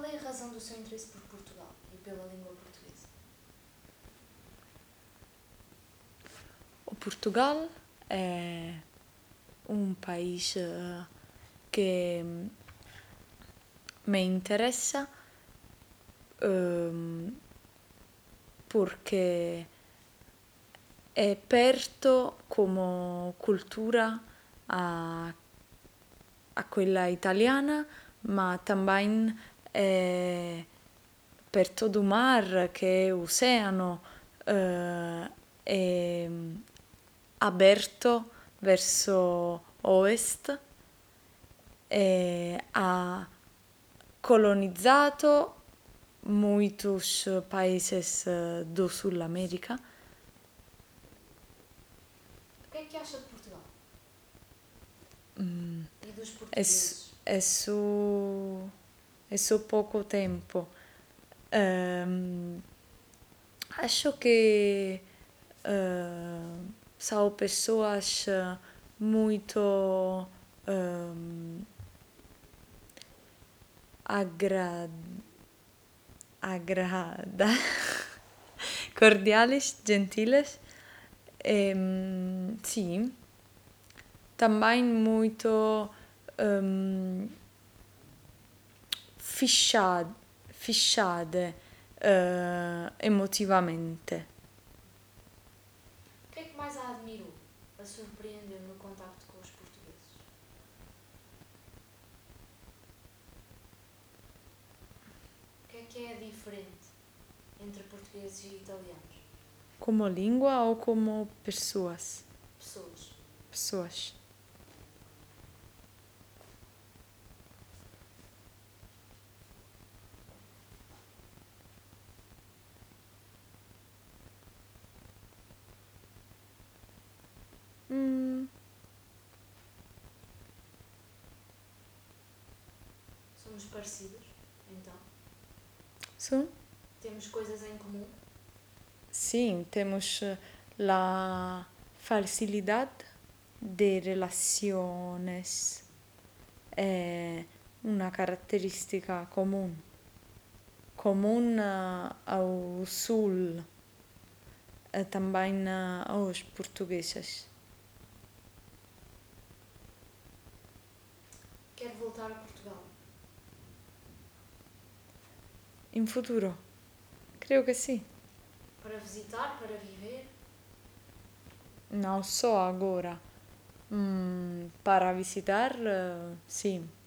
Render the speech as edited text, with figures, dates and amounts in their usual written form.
Qual é a razão do seu interesse por Portugal e pela língua portuguesa? O Portugal é um país que me interessa perché è perto come cultura a quella italiana, ma também è perto do mar, che è oceano, è aberto verso ovest e ha colonizzato muitos países do Sul América. O que é que acha de Portugal? E dos É, portugueses? é só pouco tempo. Acho que são pessoas muito agrada, cordiales, gentiles. Sim, também muito fechada emotivamente. O que é que mais a admirou, a surpreendeu no contacto com os portugueses? O que é diferente entre portugueses e italianos? Como língua ou como pessoas? Pessoas. Pessoas. Somos parecidos, então? Sim. Temos coisas em comum? Sim, temos a facilidade de relações. É uma característica comum. Comum ao Sul, também aos portugueses. Quero voltar a Portugal. Em futuro? Creio que sim. Para visitar, para viver? Não só agora. Para visitar, sim.